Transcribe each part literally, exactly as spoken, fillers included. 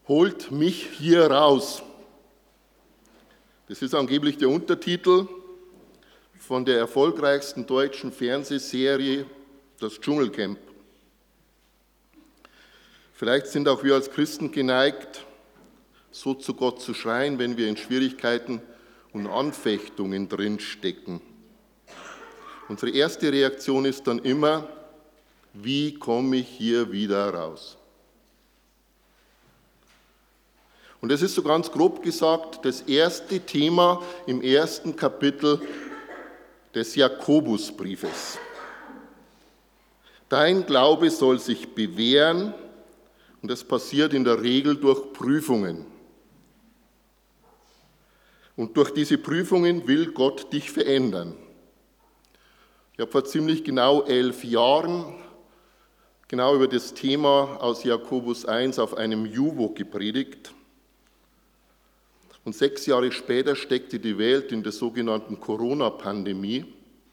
Holt mich hier raus. Das ist angeblich der Untertitel von der erfolgreichsten deutschen Fernsehserie, das Dschungelcamp. Vielleicht sind auch wir als Christen geneigt, so zu Gott zu schreien, wenn wir in Schwierigkeiten und Anfechtungen drinstecken. Unsere erste Reaktion ist dann immer, wie komme ich hier wieder raus? Und das ist so ganz grob gesagt das erste Thema im ersten Kapitel des Jakobusbriefes. Dein Glaube soll sich bewähren und das passiert in der Regel durch Prüfungen. Und durch diese Prüfungen will Gott dich verändern. Ich habe vor ziemlich genau elf Jahren genau über das Thema aus Jakobus eins auf einem Juvo gepredigt. Und sechs Jahre später steckte die Welt in der sogenannten Corona-Pandemie.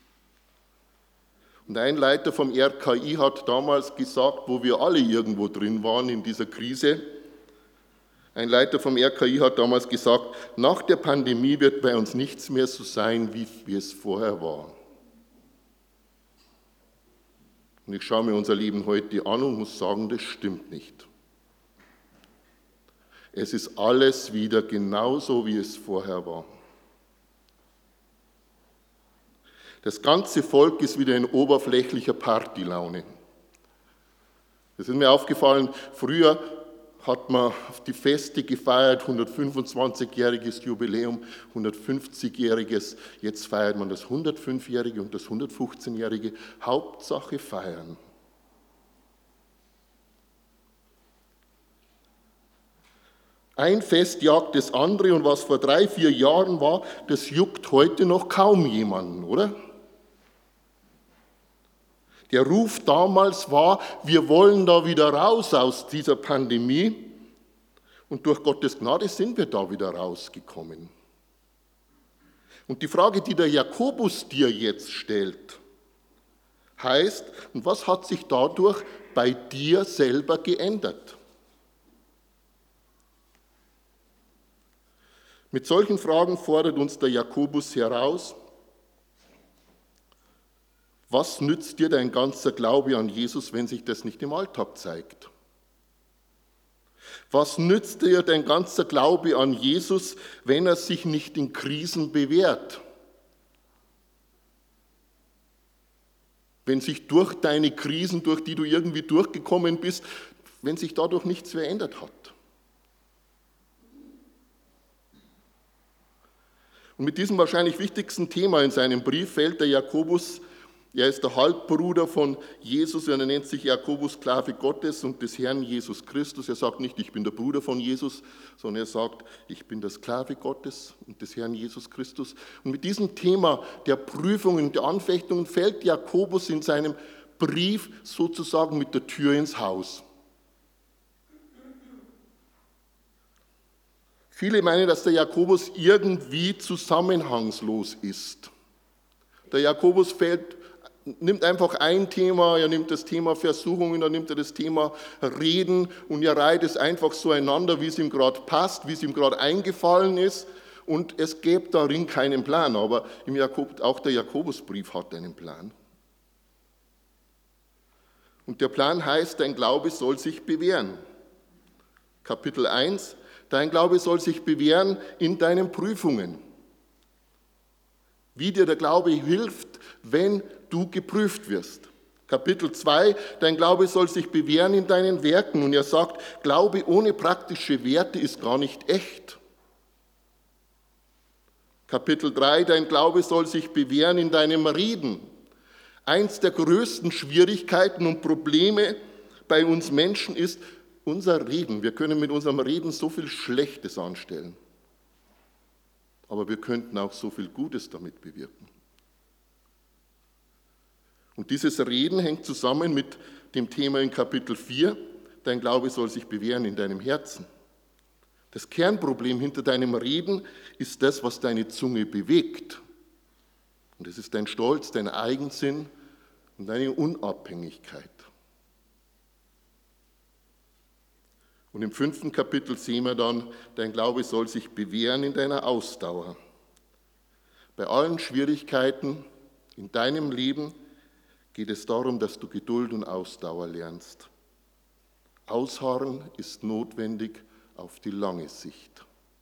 Und ein Leiter vom R K I hat damals gesagt, wo wir alle irgendwo drin waren in dieser Krise, ein Leiter vom R K I hat damals gesagt, nach der Pandemie wird bei uns nichts mehr so sein, wie, wie es vorher war. Und ich schaue mir unser Leben heute an und muss sagen, das stimmt nicht. Es ist alles wieder genauso, wie es vorher war. Das ganze Volk ist wieder in oberflächlicher Partylaune. Das ist mir aufgefallen, früher hat man die Feste gefeiert, hundertfünfundzwanzigjähriges Jubiläum, hundertfünfzigjähriges, jetzt feiert man das hundertfünfjährige und das hundertfünfzehnjährige. Hauptsache feiern. Ein Fest jagt das andere und was vor drei, vier Jahren war, das juckt heute noch kaum jemanden, oder? Der Ruf damals war, wir wollen da wieder raus aus dieser Pandemie und durch Gottes Gnade sind wir da wieder rausgekommen. Und die Frage, die der Jakobus dir jetzt stellt, heißt, und was hat sich dadurch bei dir selber geändert? Mit solchen Fragen fordert uns der Jakobus heraus, was nützt dir dein ganzer Glaube an Jesus, wenn sich das nicht im Alltag zeigt? Was nützt dir dein ganzer Glaube an Jesus, wenn er sich nicht in Krisen bewährt? Wenn sich durch deine Krisen, durch die du irgendwie durchgekommen bist, wenn sich dadurch nichts verändert hat? Und mit diesem wahrscheinlich wichtigsten Thema in seinem Brief fällt der Jakobus, er ist der Halbbruder von Jesus, er nennt sich Jakobus, Sklave Gottes und des Herrn Jesus Christus. Er sagt nicht, ich bin der Bruder von Jesus, sondern er sagt, ich bin der Sklave Gottes und des Herrn Jesus Christus. Und mit diesem Thema der Prüfungen, der Anfechtungen fällt Jakobus in seinem Brief sozusagen mit der Tür ins Haus. Viele meinen, dass der Jakobus irgendwie zusammenhangslos ist. Der Jakobus fällt, nimmt einfach ein Thema, er nimmt das Thema Versuchungen, dann nimmt er das Thema Reden und er reiht es einfach so einander, wie es ihm gerade passt, wie es ihm gerade eingefallen ist und es gäbe darin keinen Plan, aber im Jakob, auch der Jakobusbrief hat einen Plan. Und der Plan heißt, dein Glaube soll sich bewähren. Kapitel eins, dein Glaube soll sich bewähren in deinen Prüfungen. Wie dir der Glaube hilft, wenn du geprüft wirst. Kapitel zwei, dein Glaube soll sich bewähren in deinen Werken. Und er sagt, Glaube ohne praktische Werte ist gar nicht echt. Kapitel drei, dein Glaube soll sich bewähren in deinem Reden. Eins der größten Schwierigkeiten und Probleme bei uns Menschen ist unser Reden. Wir können mit unserem Reden so viel Schlechtes anstellen. Aber wir könnten auch so viel Gutes damit bewirken. Und dieses Reden hängt zusammen mit dem Thema in Kapitel vier, dein Glaube soll sich bewähren in deinem Herzen. Das Kernproblem hinter deinem Reden ist das, was deine Zunge bewegt. Und es ist dein Stolz, dein Eigensinn und deine Unabhängigkeit. Und im fünften Kapitel sehen wir dann, dein Glaube soll sich bewähren in deiner Ausdauer. Bei allen Schwierigkeiten in deinem Leben geht es darum, dass du Geduld und Ausdauer lernst. Ausharren ist notwendig auf die lange Sicht.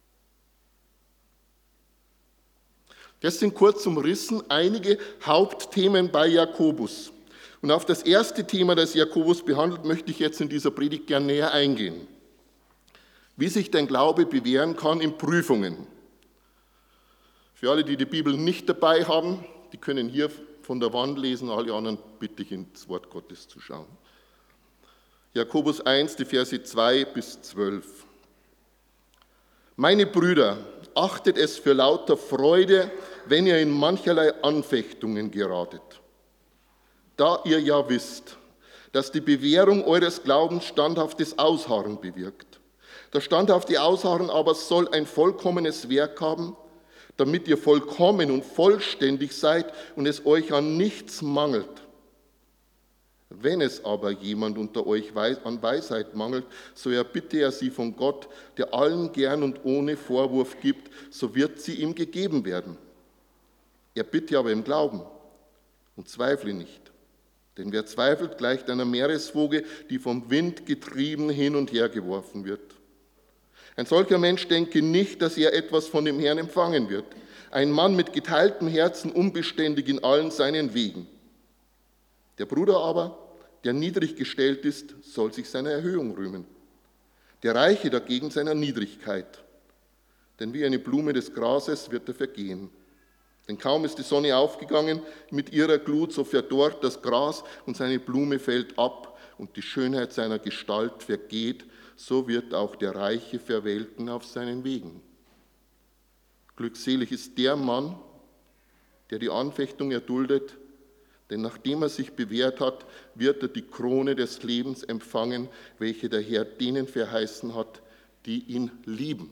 Das sind kurz umrissen einige Hauptthemen bei Jakobus. Und auf das erste Thema, das Jakobus behandelt, möchte ich jetzt in dieser Predigt gerne näher eingehen. Wie sich dein Glaube bewähren kann in Prüfungen. Für alle, die die Bibel nicht dabei haben, die können hier von der Wand lesen, alle anderen bitte ich ins Wort Gottes zu schauen. Jakobus eins, die Verse zwei bis zwölf. Meine Brüder, achtet es für lauter Freude, wenn ihr in mancherlei Anfechtungen geratet. Da ihr ja wisst, dass die Bewährung eures Glaubens standhaftes Ausharren bewirkt. Das standhafte Ausharren aber soll ein vollkommenes Werk haben, damit ihr vollkommen und vollständig seid und es euch an nichts mangelt. Wenn es aber jemand unter euch an Weisheit mangelt, so erbitte er sie von Gott, der allen gern und ohne Vorwurf gibt, so wird sie ihm gegeben werden. Er bitte aber im Glauben und zweifle nicht. Denn wer zweifelt, gleicht einer Meereswoge, die vom Wind getrieben hin und her geworfen wird. Ein solcher Mensch denke nicht, dass er etwas von dem Herrn empfangen wird. Ein Mann mit geteiltem Herzen, unbeständig in allen seinen Wegen. Der Bruder aber, der niedrig gestellt ist, soll sich seiner Erhöhung rühmen. Der Reiche dagegen seiner Niedrigkeit. Denn wie eine Blume des Grases wird er vergehen. Denn kaum ist die Sonne aufgegangen mit ihrer Glut, so verdorrt das Gras und seine Blume fällt ab und die Schönheit seiner Gestalt vergeht, so wird auch der Reiche verwelken auf seinen Wegen. Glückselig ist der Mann, der die Anfechtung erduldet, denn nachdem er sich bewährt hat, wird er die Krone des Lebens empfangen, welche der Herr denen verheißen hat, die ihn lieben.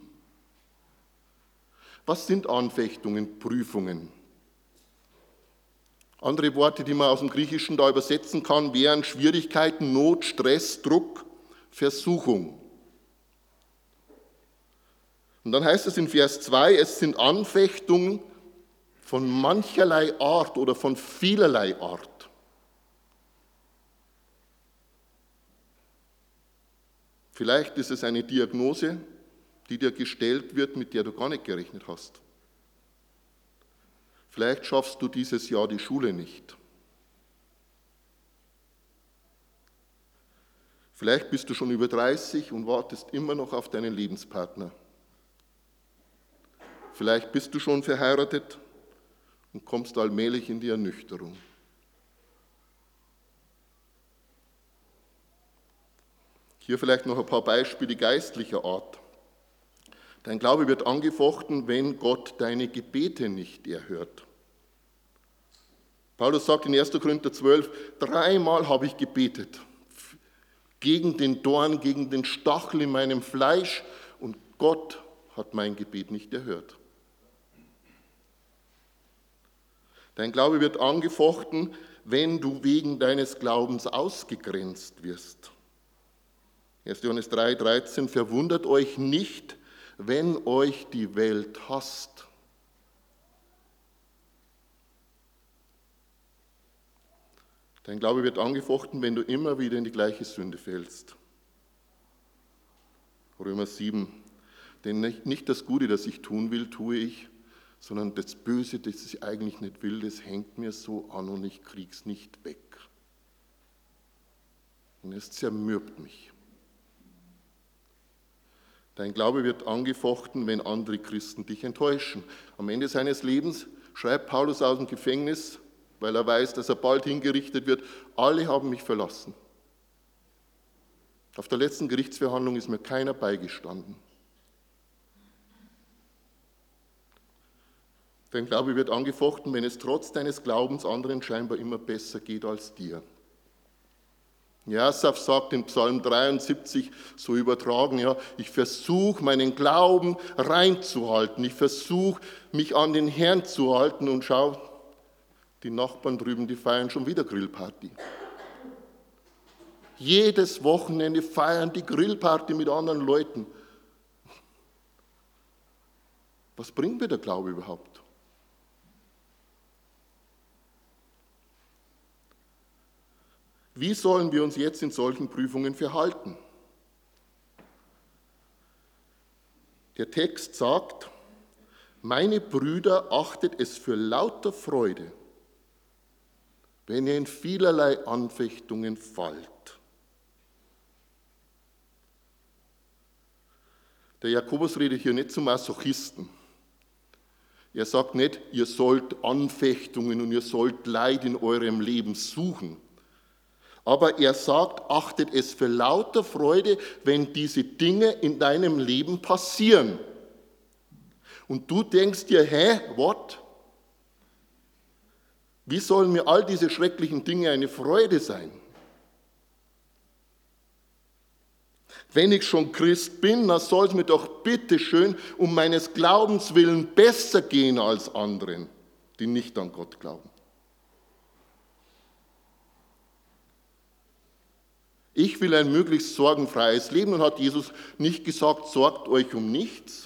Was sind Anfechtungen, Prüfungen? Andere Worte, die man aus dem Griechischen da übersetzen kann, wären Schwierigkeiten, Not, Stress, Druck, Versuchung. Und dann heißt es in Vers zwei, es sind Anfechtungen von mancherlei Art oder von vielerlei Art. Vielleicht ist es eine Diagnose, die dir gestellt wird, mit der du gar nicht gerechnet hast. Vielleicht schaffst du dieses Jahr die Schule nicht. Vielleicht bist du schon über dreißig und wartest immer noch auf deinen Lebenspartner. Vielleicht bist du schon verheiratet und kommst allmählich in die Ernüchterung. Hier vielleicht noch ein paar Beispiele geistlicher Art. Dein Glaube wird angefochten, wenn Gott deine Gebete nicht erhört. Paulus sagt in erster Korinther zwölf, dreimal habe ich gebetet, gegen den Dorn, gegen den Stachel in meinem Fleisch, und Gott hat mein Gebet nicht erhört. Dein Glaube wird angefochten, wenn du wegen deines Glaubens ausgegrenzt wirst. erster Johannes drei, dreizehn, verwundert euch nicht, wenn euch die Welt hasst. Dein Glaube wird angefochten, wenn du immer wieder in die gleiche Sünde fällst. Römer sieben, denn nicht das Gute, das ich tun will, tue ich, sondern das Böse, das ich eigentlich nicht will, das hängt mir so an und ich krieg's nicht weg. Und es zermürbt mich. Dein Glaube wird angefochten, wenn andere Christen dich enttäuschen. Am Ende seines Lebens schreibt Paulus aus dem Gefängnis, weil er weiß, dass er bald hingerichtet wird, alle haben mich verlassen. Auf der letzten Gerichtsverhandlung ist mir keiner beigestanden. Dein Glaube wird angefochten, wenn es trotz deines Glaubens anderen scheinbar immer besser geht als dir. Ja, Asaf sagt in Psalm dreiundsiebzig, so übertragen, ja, ich versuche meinen Glauben reinzuhalten, ich versuche mich an den Herrn zu halten und schau, die Nachbarn drüben, die feiern schon wieder Grillparty. Jedes Wochenende feiern die Grillparty mit anderen Leuten. Was bringt mir der Glaube überhaupt? Wie sollen wir uns jetzt in solchen Prüfungen verhalten? Der Text sagt, meine Brüder, achtet es für lauter Freude, wenn ihr in vielerlei Anfechtungen fallt. Der Jakobus redet hier nicht zum Masochisten. Er sagt nicht, ihr sollt Anfechtungen und ihr sollt Leid in eurem Leben suchen. Aber er sagt, achtet es für lauter Freude, wenn diese Dinge in deinem Leben passieren. Und du denkst dir, hä, what? Wie sollen mir all diese schrecklichen Dinge eine Freude sein? Wenn ich schon Christ bin, dann soll es mir doch bitteschön um meines Glaubens willen besser gehen als anderen, die nicht an Gott glauben. Ich will ein möglichst sorgenfreies Leben und hat Jesus nicht gesagt, sorgt euch um nichts?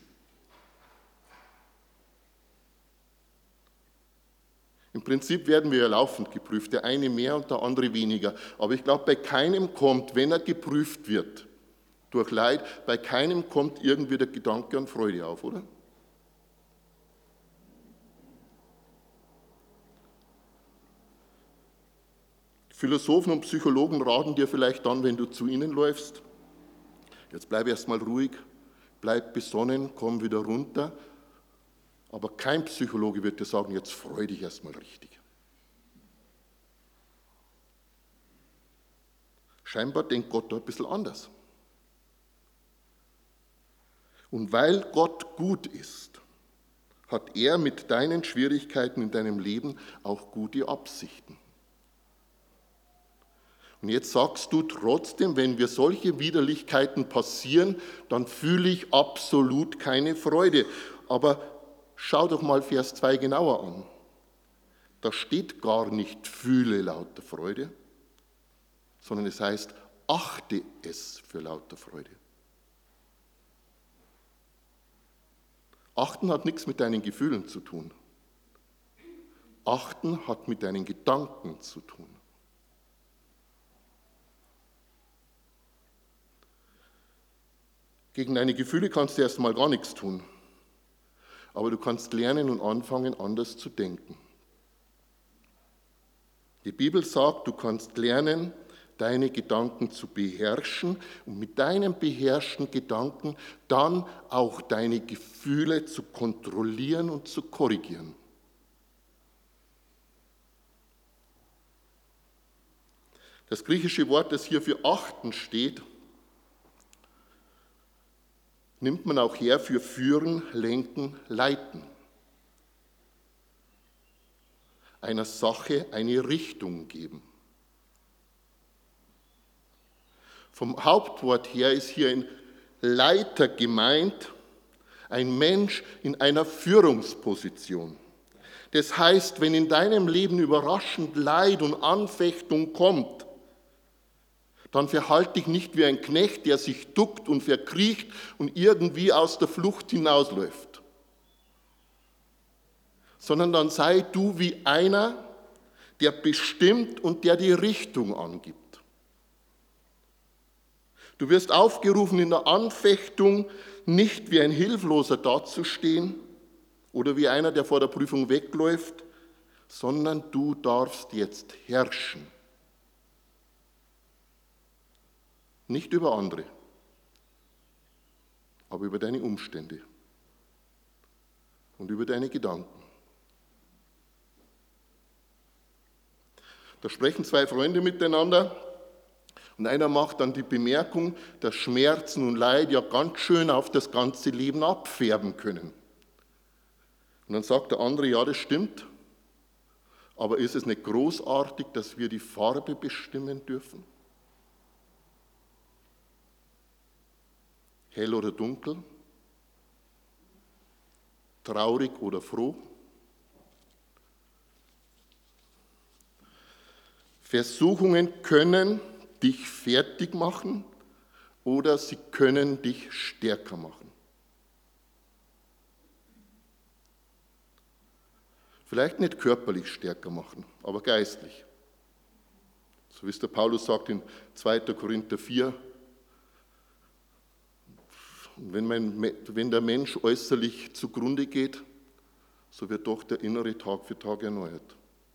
Im Prinzip werden wir ja laufend geprüft, der eine mehr und der andere weniger. Aber ich glaube, bei keinem kommt, wenn er geprüft wird, durch Leid, bei keinem kommt irgendwie der Gedanke an Freude auf, oder? Philosophen und Psychologen raten dir vielleicht dann, wenn du zu ihnen läufst, jetzt bleib erstmal ruhig, bleib besonnen, komm wieder runter. Aber kein Psychologe wird dir sagen, jetzt freu dich erstmal richtig. Scheinbar denkt Gott da ein bisschen anders. Und weil Gott gut ist, hat er mit deinen Schwierigkeiten in deinem Leben auch gute Absichten. Und jetzt sagst du trotzdem, wenn wir solche Widerlichkeiten passieren, dann fühle ich absolut keine Freude. Aber schau doch mal Vers zwei genauer an. Da steht gar nicht, fühle lauter Freude, sondern es heißt, achte es für lauter Freude. Achten hat nichts mit deinen Gefühlen zu tun. Achten hat mit deinen Gedanken zu tun. Gegen deine Gefühle kannst du erstmal gar nichts tun. Aber du kannst lernen und anfangen, anders zu denken. Die Bibel sagt, du kannst lernen, deine Gedanken zu beherrschen und mit deinen beherrschten Gedanken dann auch deine Gefühle zu kontrollieren und zu korrigieren. Das griechische Wort, das hier für achten steht, nimmt man auch her für führen, lenken, leiten. Einer Sache eine Richtung geben. Vom Hauptwort her ist hier ein Leiter gemeint, ein Mensch in einer Führungsposition. Das heißt, wenn in deinem Leben überraschend Leid und Anfechtung kommt, dann verhalte dich nicht wie ein Knecht, der sich duckt und verkriecht und irgendwie aus der Flucht hinausläuft. Sondern dann sei du wie einer, der bestimmt und der die Richtung angibt. Du wirst aufgerufen, in der Anfechtung nicht wie ein Hilfloser dazustehen oder wie einer, der vor der Prüfung wegläuft, sondern du darfst jetzt herrschen. Nicht über andere, aber über deine Umstände und über deine Gedanken. Da sprechen zwei Freunde miteinander und einer macht dann die Bemerkung, dass Schmerzen und Leid ja ganz schön auf das ganze Leben abfärben können. Und dann sagt der andere, ja, das stimmt, aber ist es nicht großartig, dass wir die Farbe bestimmen dürfen? Hell oder dunkel, traurig oder froh. Versuchungen können dich fertig machen oder sie können dich stärker machen. Vielleicht nicht körperlich stärker machen, aber geistlich. So wie es der Paulus sagt in zweiter Korinther vier, wenn, mein, wenn der Mensch äußerlich zugrunde geht, so wird doch der innere Tag für Tag erneuert.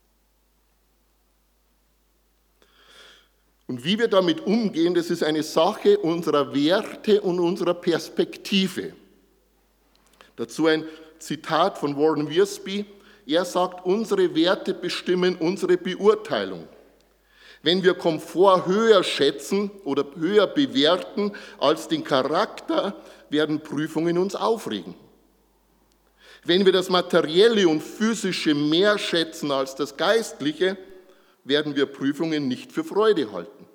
Und wie wir damit umgehen, das ist eine Sache unserer Werte und unserer Perspektive. Dazu ein Zitat von Warren Wiersbe. Er sagt, unsere Werte bestimmen unsere Beurteilung. Wenn wir Komfort höher schätzen oder höher bewerten als den Charakter, werden Prüfungen uns aufregen. Wenn wir das Materielle und Physische mehr schätzen als das Geistliche, werden wir Prüfungen nicht für Freude halten.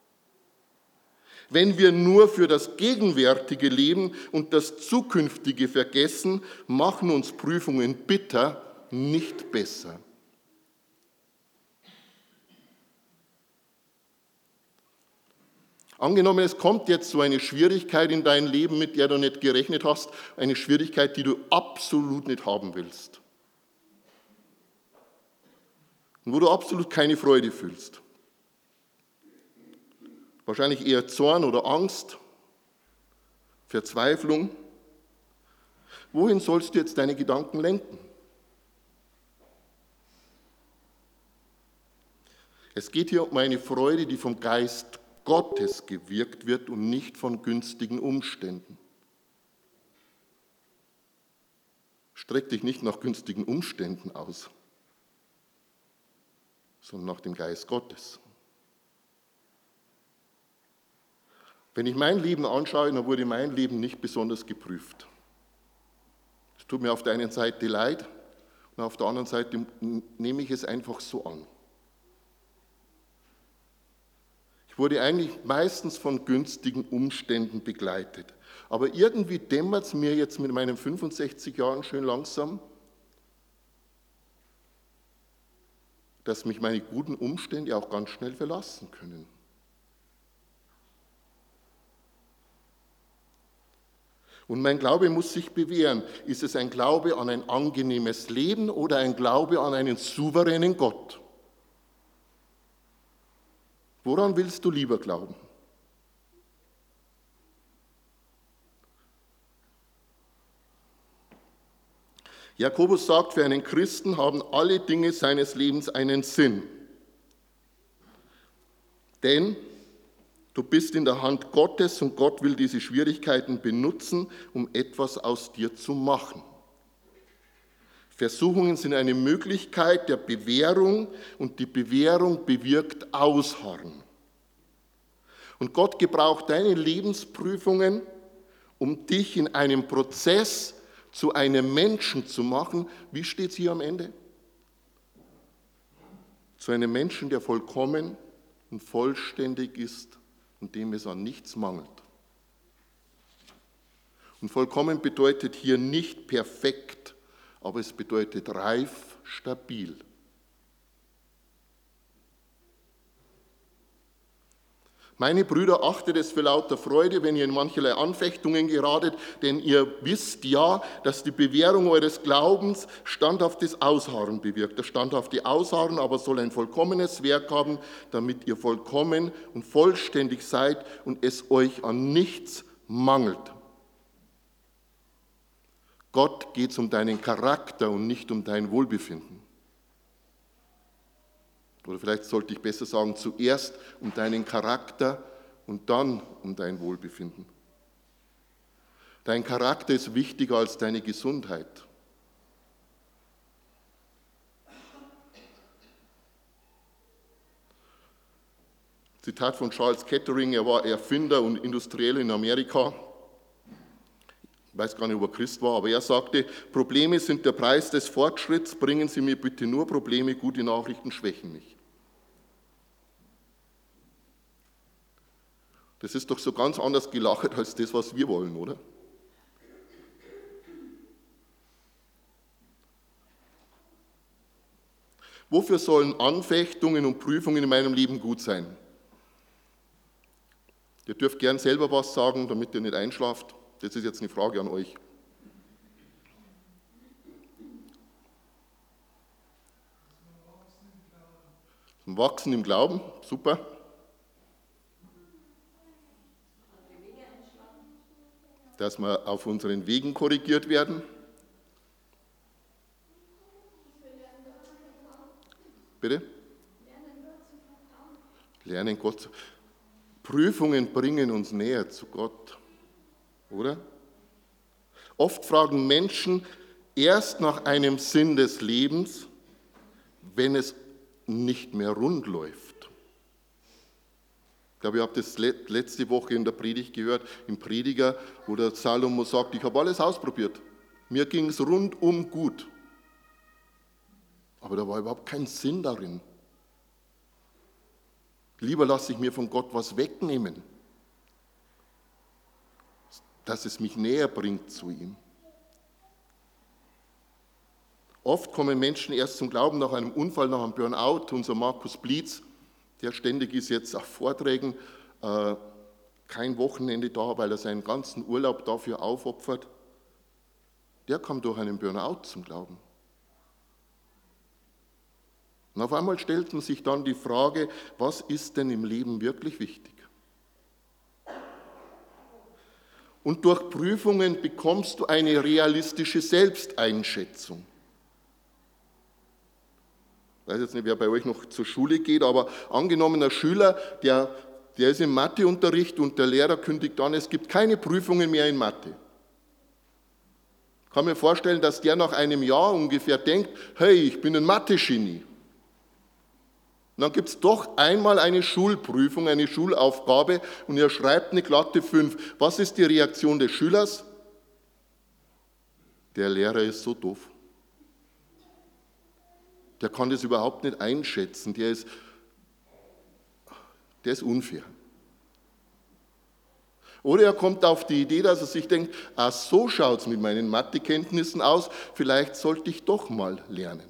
Wenn wir nur für das Gegenwärtige leben und das Zukünftige vergessen, machen uns Prüfungen bitter, nicht besser. Angenommen, es kommt jetzt so eine Schwierigkeit in dein Leben, mit der du nicht gerechnet hast, eine Schwierigkeit, die du absolut nicht haben willst. Und wo du absolut keine Freude fühlst. Wahrscheinlich eher Zorn oder Angst, Verzweiflung. Wohin sollst du jetzt deine Gedanken lenken? Es geht hier um eine Freude, die vom Geist Gottes gewirkt wird und nicht von günstigen Umständen. Streck dich nicht nach günstigen Umständen aus, sondern nach dem Geist Gottes. Wenn ich mein Leben anschaue, dann wurde mein Leben nicht besonders geprüft. Es tut mir auf der einen Seite leid und auf der anderen Seite nehme ich es einfach so an. Ich wurde eigentlich meistens von günstigen Umständen begleitet. Aber irgendwie dämmert es mir jetzt mit meinen fünfundsechzig Jahren schön langsam, dass mich meine guten Umstände auch ganz schnell verlassen können. Und mein Glaube muss sich bewähren. Ist es ein Glaube an ein angenehmes Leben oder ein Glaube an einen souveränen Gott? Woran willst du lieber glauben? Jakobus sagt, für einen Christen haben alle Dinge seines Lebens einen Sinn. Denn du bist in der Hand Gottes und Gott will diese Schwierigkeiten benutzen, um etwas aus dir zu machen. Versuchungen sind eine Möglichkeit der Bewährung und die Bewährung bewirkt Ausharren. Und Gott gebraucht deine Lebensprüfungen, um dich in einem Prozess zu einem Menschen zu machen. Wie steht es hier am Ende? Zu einem Menschen, der vollkommen und vollständig ist und dem es an nichts mangelt. Und vollkommen bedeutet hier nicht perfekt, aber es bedeutet reif, stabil. Meine Brüder, achtet es für lauter Freude, wenn ihr in mancherlei Anfechtungen geratet, denn ihr wisst ja, dass die Bewährung eures Glaubens standhaftes Ausharren bewirkt. Das standhafte Ausharren aber soll ein vollkommenes Werk haben, damit ihr vollkommen und vollständig seid und es euch an nichts mangelt. Gott geht es um deinen Charakter und nicht um dein Wohlbefinden. Oder vielleicht sollte ich besser sagen, zuerst um deinen Charakter und dann um dein Wohlbefinden. Dein Charakter ist wichtiger als deine Gesundheit. Zitat von Charles Kettering, er war Erfinder und Industrieller in Amerika. Ich weiß gar nicht, ob er Christ war, aber er sagte, Probleme sind der Preis des Fortschritts, bringen Sie mir bitte nur Probleme, gute Nachrichten schwächen mich. Das ist doch so ganz anders gelagert als das, was wir wollen, oder? Wofür sollen Anfechtungen und Prüfungen in meinem Leben gut sein? Ihr dürft gern selber was sagen, damit ihr nicht einschlaft. Das ist jetzt eine Frage an euch. Wachsen im Glauben, super. Dass wir auf unseren Wegen korrigiert werden. Bitte? Lernen Gott zu. Prüfungen bringen uns näher zu Gott, oder? Oft fragen Menschen erst nach einem Sinn des Lebens, wenn es nicht mehr rund läuft. Ich glaube, ihr habt das letzte Woche in der Predigt gehört, im Prediger, wo der Salomo sagt, ich habe alles ausprobiert. Mir ging es rundum gut. Aber da war überhaupt kein Sinn darin. Lieber lasse ich mir von Gott was wegnehmen, dass es mich näher bringt zu ihm. Oft kommen Menschen erst zum Glauben nach einem Unfall, nach einem Burnout. Unser Markus Blitz, der ständig ist jetzt auf Vorträgen, äh, kein Wochenende da, weil er seinen ganzen Urlaub dafür aufopfert. Der kam durch einen Burnout zum Glauben. Und auf einmal stellt man sich dann die Frage, was ist denn im Leben wirklich wichtig? Und durch Prüfungen bekommst du eine realistische Selbsteinschätzung. Ich weiß jetzt nicht, wer bei euch noch zur Schule geht, aber angenommen ein Schüler, der, der ist im Matheunterricht und der Lehrer kündigt an, es gibt keine Prüfungen mehr in Mathe. Ich kann mir vorstellen, dass der nach einem Jahr ungefähr denkt, hey, ich bin ein Mathe-Genie. Und dann gibt es doch einmal eine Schulprüfung, eine Schulaufgabe und er schreibt eine glatte fünf. Was ist die Reaktion des Schülers? Der Lehrer ist so doof. Der kann das überhaupt nicht einschätzen, der ist, der ist unfair. Oder er kommt auf die Idee, dass er sich denkt, ah, so schaut es mit meinen Mathekenntnissen aus, vielleicht sollte ich doch mal lernen.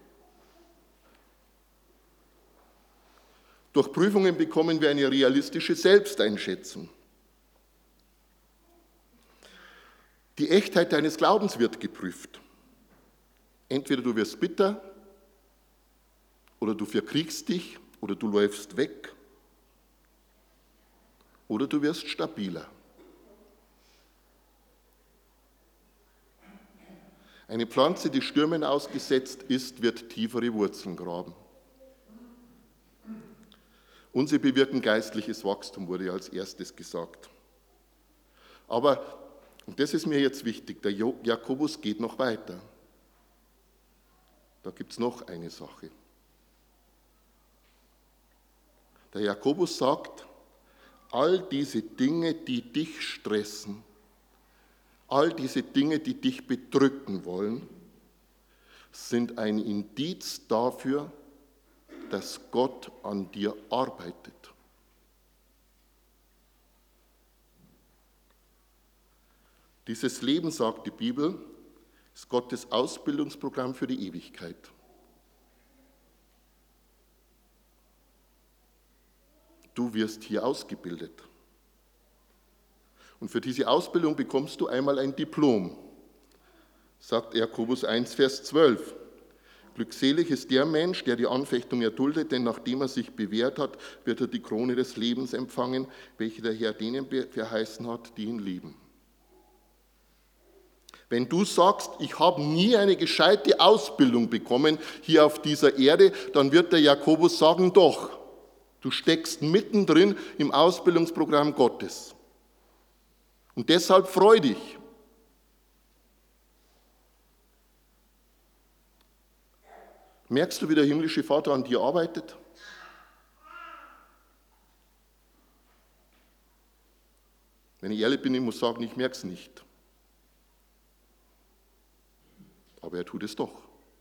Durch Prüfungen bekommen wir eine realistische Selbsteinschätzung. Die Echtheit deines Glaubens wird geprüft. Entweder du wirst bitter, oder du verkriegst dich, oder du läufst weg, oder du wirst stabiler. Eine Pflanze, die Stürmen ausgesetzt ist, wird tiefere Wurzeln graben. Und sie bewirken geistliches Wachstum, wurde als erstes gesagt. Aber, und das ist mir jetzt wichtig, der Jakobus geht noch weiter. Da gibt es noch eine Sache. Der Jakobus sagt, all diese Dinge, die dich stressen, all diese Dinge, die dich bedrücken wollen, sind ein Indiz dafür, dass Gott an dir arbeitet. Dieses Leben, sagt die Bibel, ist Gottes Ausbildungsprogramm für die Ewigkeit. Du wirst hier ausgebildet. Und für diese Ausbildung bekommst du einmal ein Diplom, sagt Jakobus eins, Vers zwölf. Glückselig ist der Mensch, der die Anfechtung erduldet, denn nachdem er sich bewährt hat, wird er die Krone des Lebens empfangen, welche der Herr denen verheißen hat, die ihn lieben. Wenn du sagst, ich habe nie eine gescheite Ausbildung bekommen hier auf dieser Erde, dann wird der Jakobus sagen, doch, du steckst mittendrin im Ausbildungsprogramm Gottes. Und deshalb freu dich. Merkst du, wie der himmlische Vater an dir arbeitet? Wenn ich ehrlich bin, ich muss sagen, ich merke es nicht. Aber er tut es doch.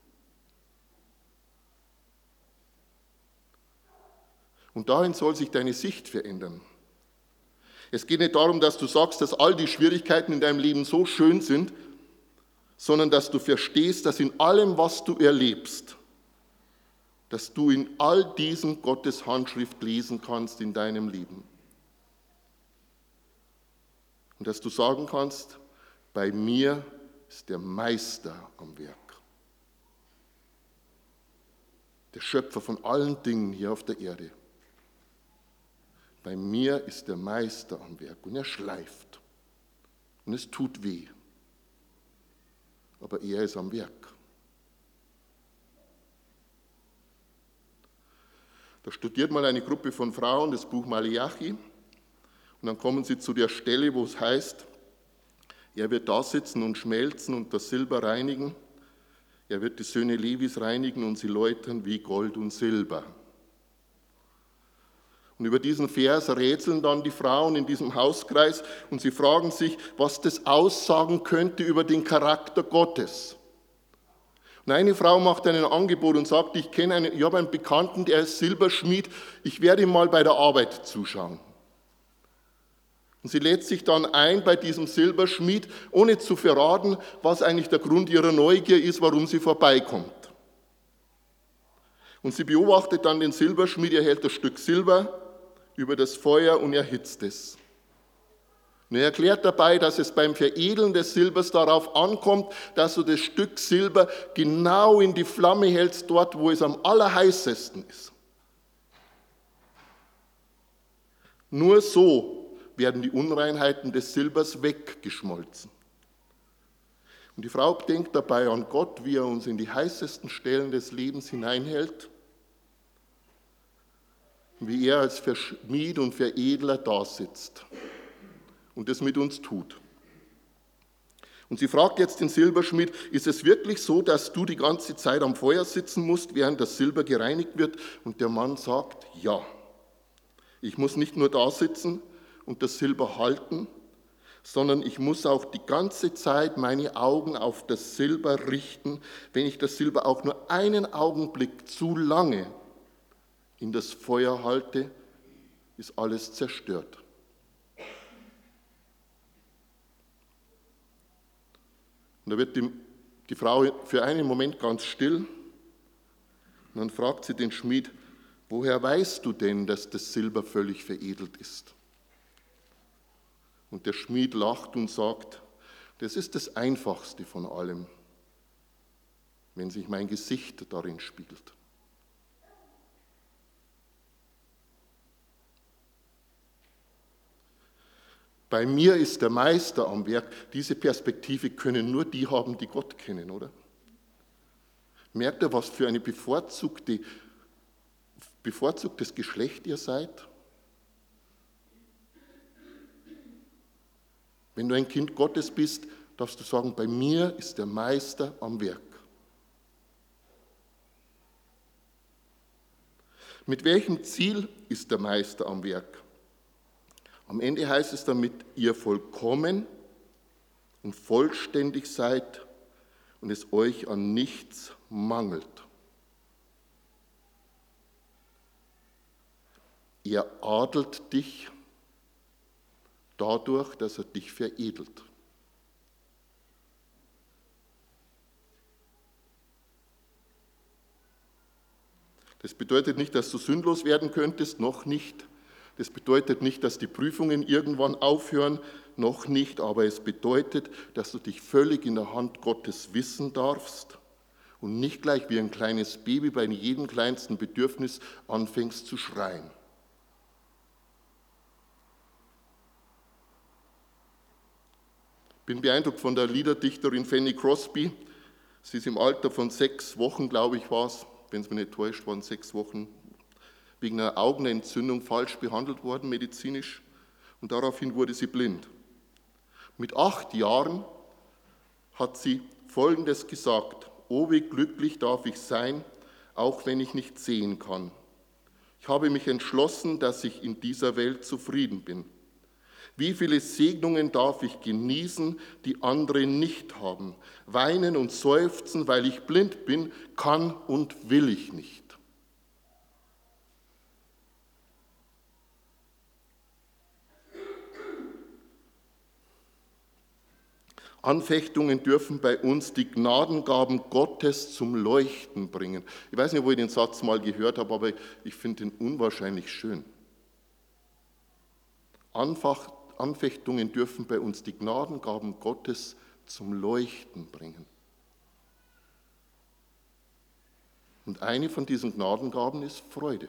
Und darin soll sich deine Sicht verändern. Es geht nicht darum, dass du sagst, dass all die Schwierigkeiten in deinem Leben so schön sind, sondern dass du verstehst, dass in allem, was du erlebst, dass du in all diesen Gottes Handschrift lesen kannst in deinem Leben. Und dass du sagen kannst, bei mir ist der Meister am Werk. Der Schöpfer von allen Dingen hier auf der Erde. Bei mir ist der Meister am Werk und er schleift. Und es tut weh. Aber er ist am Werk. Da studiert mal eine Gruppe von Frauen das Buch Maleachi und dann kommen sie zu der Stelle, wo es heißt, er wird da sitzen und schmelzen und das Silber reinigen. Er wird die Söhne Levis reinigen und sie läutern wie Gold und Silber. Und über diesen Vers rätseln dann die Frauen in diesem Hauskreis und sie fragen sich, was das aussagen könnte über den Charakter Gottes. Und eine Frau macht ein Angebot und sagt, ich kenne einen, ich habe einen Bekannten, der ist Silberschmied, ich werde ihm mal bei der Arbeit zuschauen. Und sie lädt sich dann ein bei diesem Silberschmied, ohne zu verraten, was eigentlich der Grund ihrer Neugier ist, warum sie vorbeikommt. Und sie beobachtet dann den Silberschmied, er hält das Stück Silber über das Feuer und erhitzt es. Und er erklärt dabei, dass es beim Veredeln des Silbers darauf ankommt, dass du das Stück Silber genau in die Flamme hältst, dort, wo es am allerheißesten ist. Nur so werden die Unreinheiten des Silbers weggeschmolzen. Und die Frau denkt dabei an Gott, wie er uns in die heißesten Stellen des Lebens hineinhält, wie er als Verschmied und Veredler da sitzt und das mit uns tut. Und sie fragt jetzt den Silberschmied, ist es wirklich so, dass du die ganze Zeit am Feuer sitzen musst, während das Silber gereinigt wird? Und der Mann sagt, ja, ich muss nicht nur da sitzen und das Silber halten, sondern ich muss auch die ganze Zeit meine Augen auf das Silber richten. Wenn ich das Silber auch nur einen Augenblick zu lange in das Feuer halte, ist alles zerstört. Und da wird die, die Frau für einen Moment ganz still und dann fragt sie den Schmied, woher weißt du denn, dass das Silber völlig veredelt ist? Und der Schmied lacht und sagt, das ist das Einfachste von allem, wenn sich mein Gesicht darin spiegelt. Bei mir ist der Meister am Werk. Diese Perspektive können nur die haben, die Gott kennen, oder? Merkt ihr, was für ein bevorzugte, bevorzugtes Geschlecht ihr seid? Wenn du ein Kind Gottes bist, darfst du sagen, bei mir ist der Meister am Werk. Mit welchem Ziel ist der Meister am Werk? Am Ende heißt es, damit ihr vollkommen und vollständig seid und es euch an nichts mangelt. Er adelt dich dadurch, dass er dich veredelt. Das bedeutet nicht, dass du sündlos werden könntest, noch nicht. Das bedeutet nicht, dass die Prüfungen irgendwann aufhören, noch nicht, aber es bedeutet, dass du dich völlig in der Hand Gottes wissen darfst und nicht gleich wie ein kleines Baby bei jedem kleinsten Bedürfnis anfängst zu schreien. Ich bin beeindruckt von der Liederdichterin Fanny Crosby. Sie ist im Alter von sechs Wochen, glaube ich, war es, wenn es mich nicht täuscht, waren sechs Wochen, wegen einer Augenentzündung falsch behandelt worden, medizinisch, und daraufhin wurde sie blind. Mit acht Jahren hat sie Folgendes gesagt: Oh, wie glücklich darf ich sein, auch wenn ich nicht sehen kann. Ich habe mich entschlossen, dass ich in dieser Welt zufrieden bin. Wie viele Segnungen darf ich genießen, die andere nicht haben? Weinen und seufzen, weil ich blind bin, kann und will ich nicht. Anfechtungen dürfen bei uns die Gnadengaben Gottes zum Leuchten bringen. Ich weiß nicht, wo ich den Satz mal gehört habe, aber ich finde ihn unwahrscheinlich schön. Anfechtungen dürfen bei uns die Gnadengaben Gottes zum Leuchten bringen. Und eine von diesen Gnadengaben ist Freude.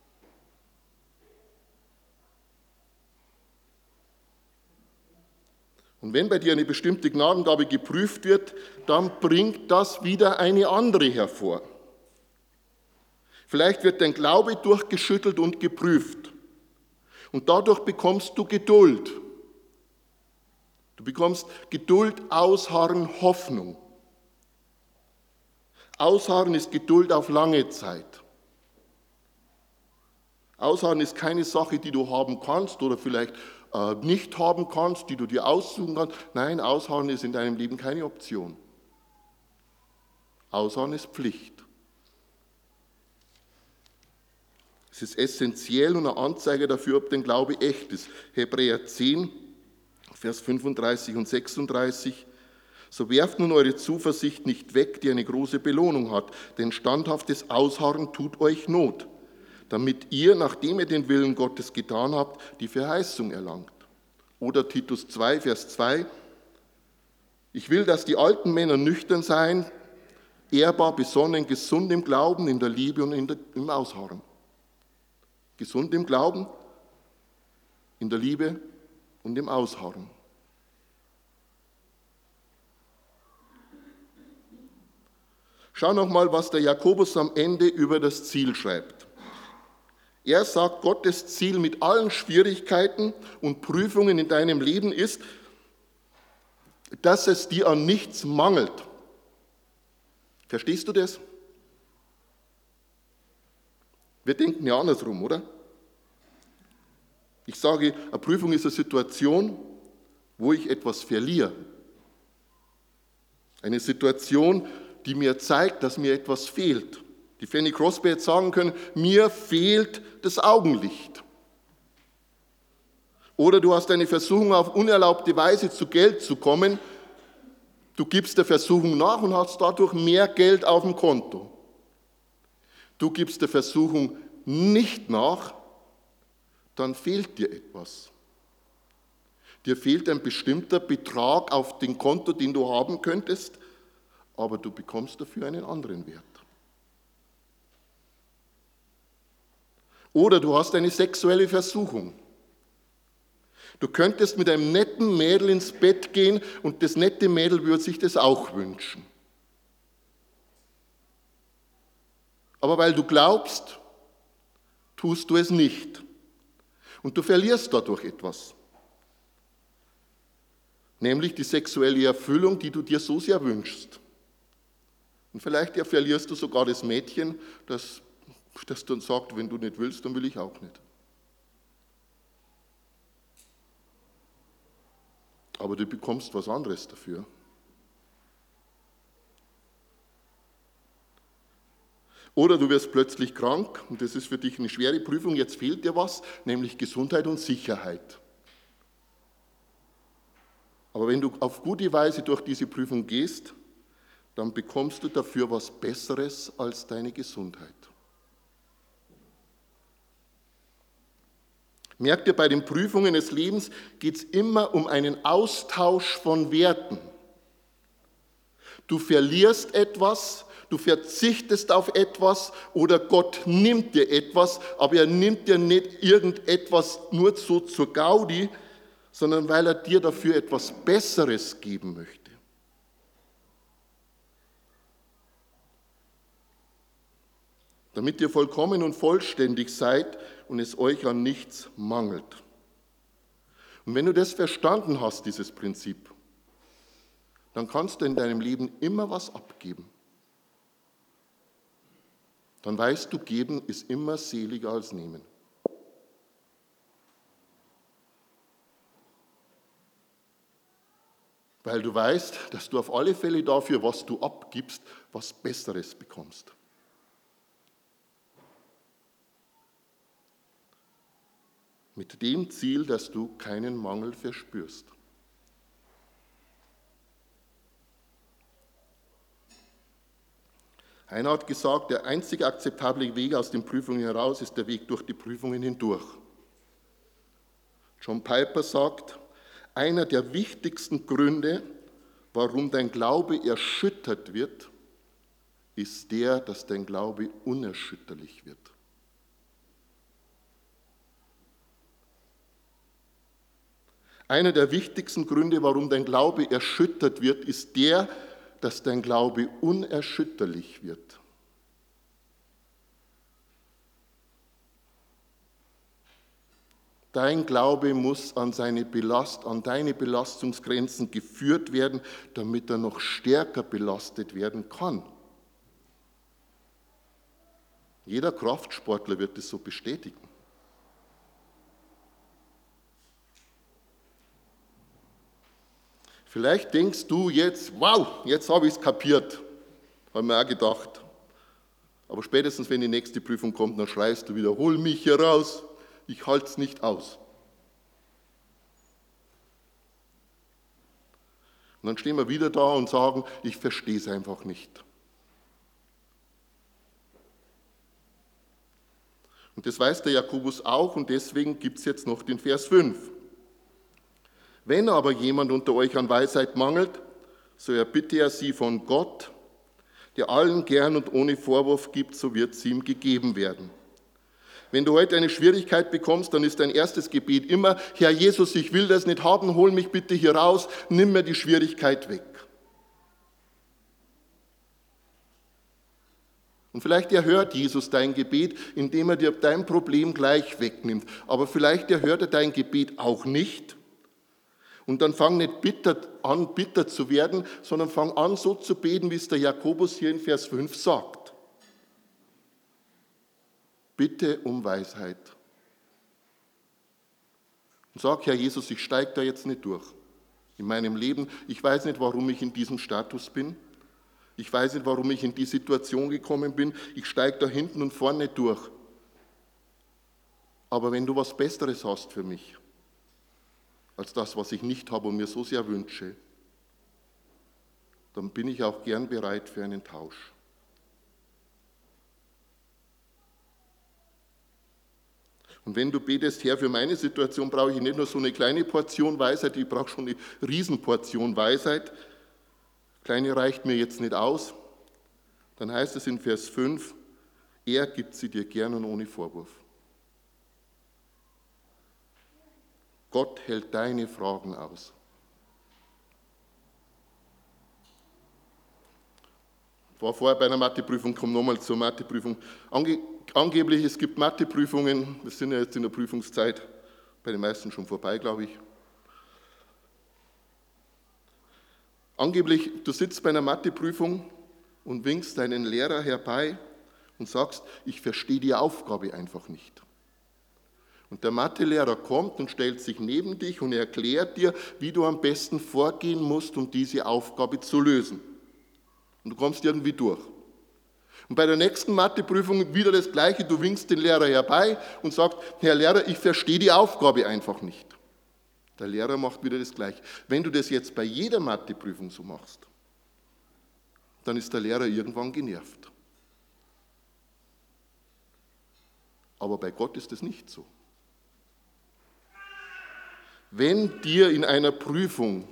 Und wenn bei dir eine bestimmte Gnadengabe geprüft wird, dann bringt das wieder eine andere hervor. Vielleicht wird dein Glaube durchgeschüttelt und geprüft. Und dadurch bekommst du Geduld. Du bekommst Geduld, Ausharren, Hoffnung. Ausharren ist Geduld auf lange Zeit. Ausharren ist keine Sache, die du haben kannst oder vielleicht äh, nicht haben kannst, die du dir aussuchen kannst. Nein, Ausharren ist in deinem Leben keine Option. Ausharren ist Pflicht. Es ist essentiell und eine Anzeige dafür, ob dein Glaube echt ist. Hebräer zehn, Vers fünfunddreißig und sechsunddreißig. So werft nun eure Zuversicht nicht weg, die eine große Belohnung hat, denn standhaftes Ausharren tut euch Not, damit ihr, nachdem ihr den Willen Gottes getan habt, die Verheißung erlangt. Oder Titus zwei, Vers zwei. Ich will, dass die alten Männer nüchtern seien, ehrbar, besonnen, gesund im Glauben, in der Liebe und in der, im Ausharren. Gesund im Glauben, in der Liebe und im Ausharren. Schau nochmal, was der Jakobus am Ende über das Ziel schreibt. Er sagt, Gottes Ziel mit allen Schwierigkeiten und Prüfungen in deinem Leben ist, dass es dir an nichts mangelt. Verstehst du das? Wir denken ja andersrum, oder? Ich sage, eine Prüfung ist eine Situation, wo ich etwas verliere. Eine Situation, die mir zeigt, dass mir etwas fehlt. Die Fanny Crosby hätte sagen können, mir fehlt das Augenlicht. Oder du hast eine Versuchung, auf unerlaubte Weise zu Geld zu kommen. Du gibst der Versuchung nach und hast dadurch mehr Geld auf dem Konto. Du gibst der Versuchung nicht nach, dann fehlt dir etwas. Dir fehlt ein bestimmter Betrag auf dem Konto, den du haben könntest, aber du bekommst dafür einen anderen Wert. Oder du hast eine sexuelle Versuchung. Du könntest mit einem netten Mädel ins Bett gehen und das nette Mädel würde sich das auch wünschen. Aber weil du glaubst, tust du es nicht. Und du verlierst dadurch etwas. Nämlich die sexuelle Erfüllung, die du dir so sehr wünschst. Und vielleicht ja, verlierst du sogar das Mädchen, das, das dann sagt, wenn du nicht willst, dann will ich auch nicht. Aber du bekommst was anderes dafür. Oder du wirst plötzlich krank und das ist für dich eine schwere Prüfung, jetzt fehlt dir was, nämlich Gesundheit und Sicherheit. Aber wenn du auf gute Weise durch diese Prüfung gehst, dann bekommst du dafür was Besseres als deine Gesundheit. Merkt ihr, bei den Prüfungen des Lebens geht es immer um einen Austausch von Werten. Du verlierst etwas, du verzichtest auf etwas oder Gott nimmt dir etwas, aber er nimmt dir nicht irgendetwas nur so zur Gaudi, sondern weil er dir dafür etwas Besseres geben möchte. Damit ihr vollkommen und vollständig seid und es euch an nichts mangelt. Und wenn du das verstanden hast, dieses Prinzip, dann kannst du in deinem Leben immer was abgeben. Dann weißt du, geben ist immer seliger als nehmen. Weil du weißt, dass du auf alle Fälle dafür, was du abgibst, was Besseres bekommst. Mit dem Ziel, dass du keinen Mangel verspürst. Einer hat gesagt, der einzige akzeptable Weg aus den Prüfungen heraus ist der Weg durch die Prüfungen hindurch. John Piper sagt, einer der wichtigsten Gründe, warum dein Glaube erschüttert wird, ist der, dass dein Glaube unerschütterlich wird. Einer der wichtigsten Gründe, warum dein Glaube erschüttert wird, ist der, dass dein Glaube unerschütterlich wird. Dein Glaube muss an, seine Belast, an deine Belastungsgrenzen geführt werden, damit er noch stärker belastet werden kann. Jeder Kraftsportler wird es so bestätigen. Vielleicht denkst du jetzt, wow, jetzt habe ich es kapiert. Habe mir auch gedacht. Aber spätestens, wenn die nächste Prüfung kommt, dann schreist du wieder, hol mich hier raus. Ich halte es nicht aus. Und dann stehen wir wieder da und sagen, ich verstehe es einfach nicht. Und das weiß der Jakobus auch und deswegen gibt es jetzt noch den Vers fünf. Wenn aber jemand unter euch an Weisheit mangelt, so erbitte er sie von Gott, der allen gern und ohne Vorwurf gibt, so wird sie ihm gegeben werden. Wenn du heute eine Schwierigkeit bekommst, dann ist dein erstes Gebet immer, Herr Jesus, ich will das nicht haben, hol mich bitte hier raus, nimm mir die Schwierigkeit weg. Und vielleicht erhört Jesus dein Gebet, indem er dir dein Problem gleich wegnimmt. Aber vielleicht erhört er dein Gebet auch nicht. Und dann fang nicht bitter an, bitter zu werden, sondern fang an, so zu beten, wie es der Jakobus hier in Vers fünf sagt. Bitte um Weisheit. Und sag, Herr Jesus, ich steige da jetzt nicht durch in meinem Leben. Ich weiß nicht, warum ich in diesem Status bin. Ich weiß nicht, warum ich in die Situation gekommen bin. Ich steige da hinten und vorne nicht durch. Aber wenn du was Besseres hast für mich, als das, was ich nicht habe und mir so sehr wünsche, dann bin ich auch gern bereit für einen Tausch. Und wenn du betest, Herr, für meine Situation brauche ich nicht nur so eine kleine Portion Weisheit, ich brauche schon eine Riesenportion Weisheit. Kleine reicht mir jetzt nicht aus. Dann heißt es in Vers fünf, er gibt sie dir gern und ohne Vorwurf. Gott hält deine Fragen aus. Ich war vorher bei einer Matheprüfung, komme nochmal zur Matheprüfung. Ange, angeblich, es gibt Matheprüfungen, wir sind ja jetzt in der Prüfungszeit, bei den meisten schon vorbei, glaube ich. Angeblich, du sitzt bei einer Matheprüfung und winkst deinen Lehrer herbei und sagst, ich verstehe die Aufgabe einfach nicht. Und der Mathelehrer kommt und stellt sich neben dich und erklärt dir, wie du am besten vorgehen musst, um diese Aufgabe zu lösen. Und du kommst irgendwie durch. Und bei der nächsten Matheprüfung wieder das Gleiche, du winkst den Lehrer herbei und sagst, Herr Lehrer, ich verstehe die Aufgabe einfach nicht. Der Lehrer macht wieder das Gleiche. Wenn du das jetzt bei jeder Matheprüfung so machst, dann ist der Lehrer irgendwann genervt. Aber bei Gott ist es nicht so. Wenn dir in einer Prüfung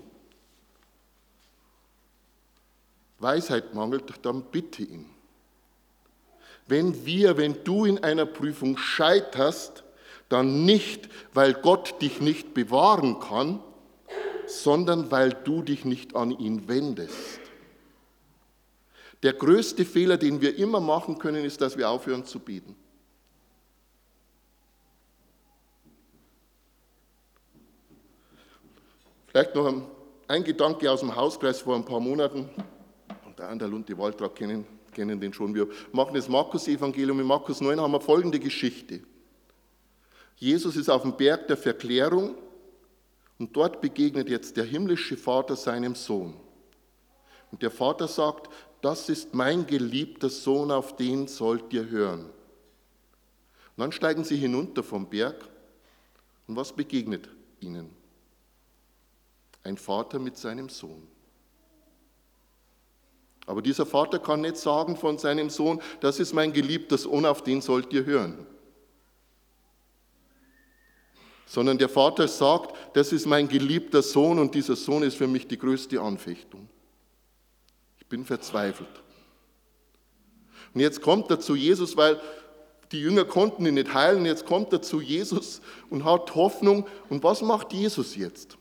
Weisheit mangelt, dann bitte ihn. Wenn wir, wenn du in einer Prüfung scheiterst, dann nicht, weil Gott dich nicht bewahren kann, sondern weil du dich nicht an ihn wendest. Der größte Fehler, den wir immer machen können, ist, dass wir aufhören zu beten. Vielleicht noch ein, ein Gedanke aus dem Hauskreis vor ein paar Monaten. Und der Anderl und die Waltraud kennen, kennen den schon. Wir machen das Markus-Evangelium. In Markus neun haben wir folgende Geschichte. Jesus ist auf dem Berg der Verklärung und dort begegnet jetzt der himmlische Vater seinem Sohn. Und der Vater sagt, das ist mein geliebter Sohn, auf den sollt ihr hören. Und dann steigen sie hinunter vom Berg und was begegnet ihnen? Ein Vater mit seinem Sohn. Aber dieser Vater kann nicht sagen von seinem Sohn, das ist mein geliebter Sohn, auf den sollt ihr hören. sondern der Vater sagt, das ist mein geliebter Sohn und dieser Sohn ist für mich die größte Anfechtung. Ich bin verzweifelt. Und jetzt kommt er zu Jesus, weil die Jünger konnten ihn nicht heilen. Jetzt kommt er zu Jesus und hat Hoffnung. Und was macht Jesus jetzt?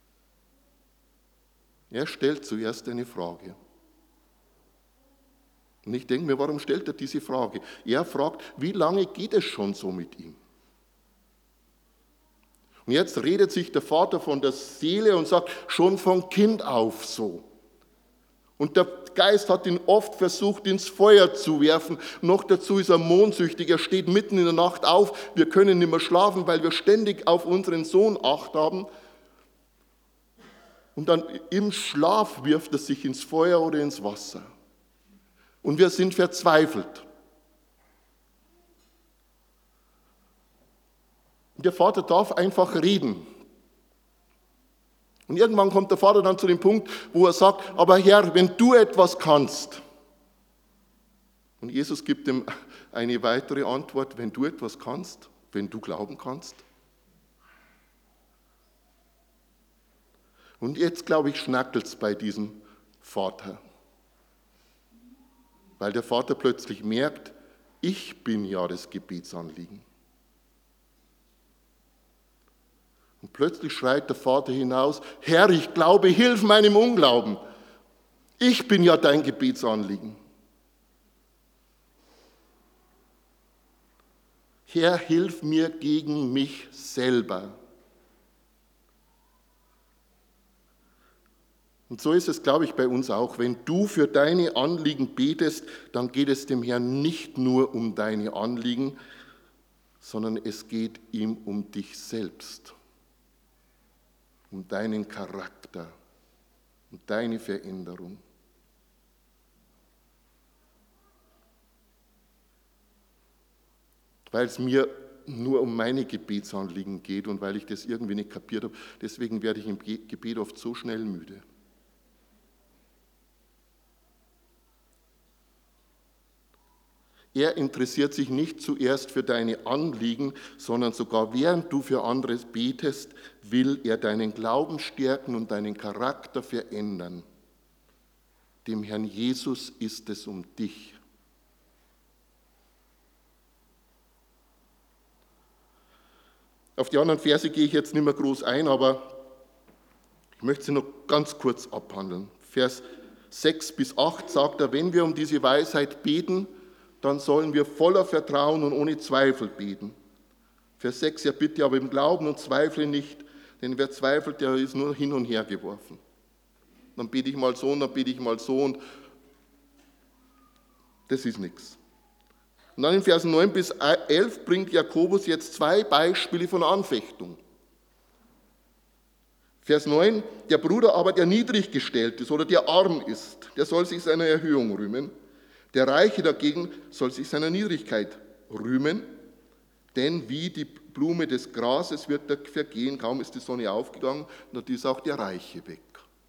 Er stellt zuerst eine Frage. Und ich denke mir, warum stellt er diese Frage? Er fragt, wie lange geht es schon so mit ihm? Und jetzt redet sich der Vater von der Seele und sagt, schon von Kind auf so. Und der Geist hat ihn oft versucht, ins Feuer zu werfen. Noch dazu ist er mondsüchtig, er steht mitten in der Nacht auf. Wir können nicht mehr schlafen, weil wir ständig auf unseren Sohn Acht haben. Und dann im Schlaf wirft er sich ins Feuer oder ins Wasser. Und wir sind verzweifelt. Und der Vater darf einfach reden. Und irgendwann kommt der Vater dann zu dem Punkt, wo er sagt, aber Herr, wenn du etwas kannst. Und Jesus gibt ihm eine weitere Antwort, wenn du etwas kannst, wenn du glauben kannst. Und jetzt, glaube ich, schnackelt es bei diesem Vater. Weil der Vater plötzlich merkt, ich bin ja das Gebetsanliegen. Und plötzlich schreit der Vater hinaus, Herr, ich glaube, hilf meinem Unglauben. Ich bin ja dein Gebetsanliegen. Herr, hilf mir gegen mich selber. Und so ist es, glaube ich, bei uns auch. Wenn du für deine Anliegen betest, dann geht es dem Herrn nicht nur um deine Anliegen, sondern es geht ihm um dich selbst. Um deinen Charakter, um deine Veränderung. Weil es mir nur um meine Gebetsanliegen geht und weil ich das irgendwie nicht kapiert habe, deswegen werde ich im Gebet oft so schnell müde. Er interessiert sich nicht zuerst für deine Anliegen, sondern sogar während du für andere betest, will er deinen Glauben stärken und deinen Charakter verändern. Dem Herrn Jesus ist es um dich. Auf die anderen Verse gehe ich jetzt nicht mehr groß ein, aber ich möchte sie noch ganz kurz abhandeln. Vers sechs bis acht sagt er, wenn wir um diese Weisheit beten, dann sollen wir voller Vertrauen und ohne Zweifel beten. Vers sechs, ja bitte aber im Glauben und zweifle nicht, denn wer zweifelt, der ist nur hin und her geworfen. Dann bete ich mal so und dann bete ich mal so und das ist nichts. Und dann in Versen neun bis elf bringt Jakobus jetzt zwei Beispiele von Anfechtung. Vers neun, der Bruder aber, der niedrig gestellt ist oder der arm ist, der soll sich seiner Erhöhung rühmen. Der Reiche dagegen soll sich seiner Niedrigkeit rühmen, denn wie die Blume des Grases wird er vergehen, kaum ist die Sonne aufgegangen, und ist auch der Reiche weg.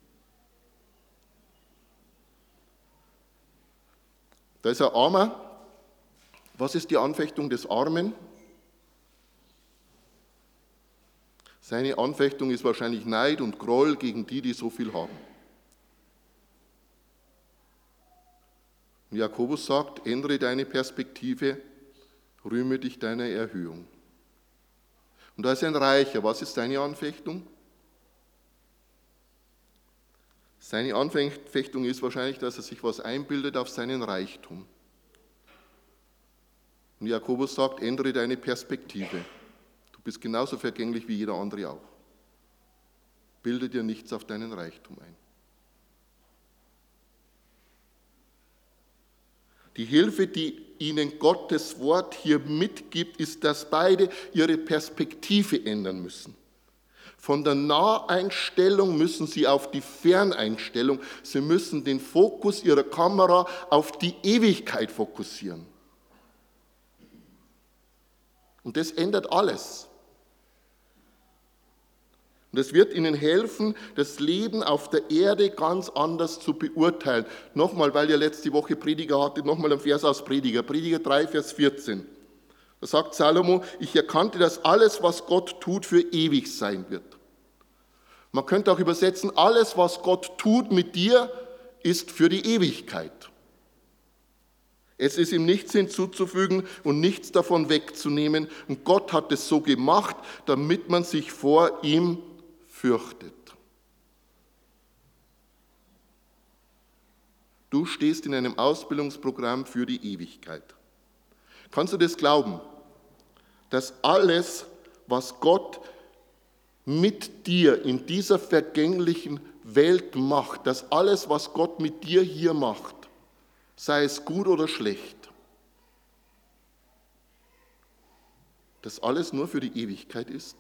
Da ist ein Armer. Was ist die Anfechtung des Armen? Seine Anfechtung ist wahrscheinlich Neid und Groll gegen die, die so viel haben. Und Jakobus sagt, ändere deine Perspektive, rühme dich deiner Erhöhung. Und da ist ein Reicher. Was ist seine Anfechtung? Seine Anfechtung ist wahrscheinlich, dass er sich was einbildet auf seinen Reichtum. Und Jakobus sagt, ändere deine Perspektive. Du bist genauso vergänglich wie jeder andere auch. Bilde dir nichts auf deinen Reichtum ein. Die Hilfe, die ihnen Gottes Wort hier mitgibt, ist, dass beide ihre Perspektive ändern müssen. Von der Naheinstellung müssen sie auf die Ferneinstellung. Sie müssen den Fokus ihrer Kamera auf die Ewigkeit fokussieren. Und das ändert alles. Und es wird ihnen helfen, das Leben auf der Erde ganz anders zu beurteilen. Nochmal, weil ihr letzte Woche Prediger hattet, nochmal ein Vers aus Prediger. Prediger drei, Vers vierzehn. Da sagt Salomo, ich erkannte, dass alles, was Gott tut, für ewig sein wird. Man könnte auch übersetzen, alles, was Gott tut mit dir, ist für die Ewigkeit. Es ist ihm nichts hinzuzufügen und nichts davon wegzunehmen. Und Gott hat es so gemacht, damit man sich vor ihm fürchtet. Du stehst in einem Ausbildungsprogramm für die Ewigkeit. Kannst du das glauben? Dass alles, was Gott mit dir in dieser vergänglichen Welt macht, dass alles, was Gott mit dir hier macht, sei es gut oder schlecht, dass alles nur für die Ewigkeit ist?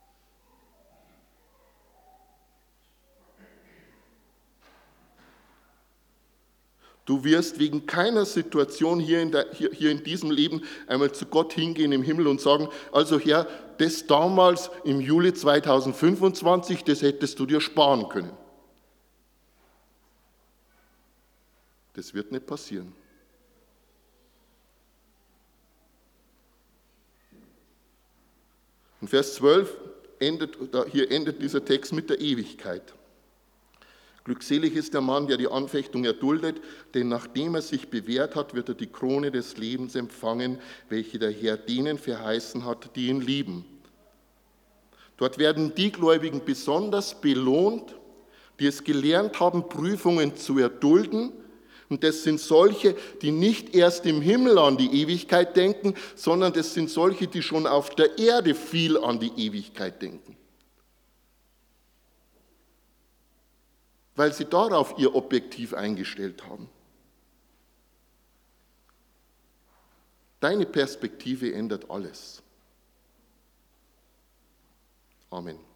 Du wirst wegen keiner Situation hier in, der, hier, hier in diesem Leben einmal zu Gott hingehen im Himmel und sagen, also Herr, das damals im Juli zweitausendfünfundzwanzig, das hättest du dir sparen können. Das wird nicht passieren. In Vers zwölf endet, hier endet dieser Text mit der Ewigkeit. Glückselig ist der Mann, der die Anfechtung erduldet, denn nachdem er sich bewährt hat, wird er die Krone des Lebens empfangen, welche der Herr denen verheißen hat, die ihn lieben. Dort werden die Gläubigen besonders belohnt, die es gelernt haben, Prüfungen zu erdulden. Und das sind solche, die nicht erst im Himmel an die Ewigkeit denken, sondern das sind solche, die schon auf der Erde viel an die Ewigkeit denken. Weil sie darauf ihr Objektiv eingestellt haben. Deine Perspektive ändert alles. Amen.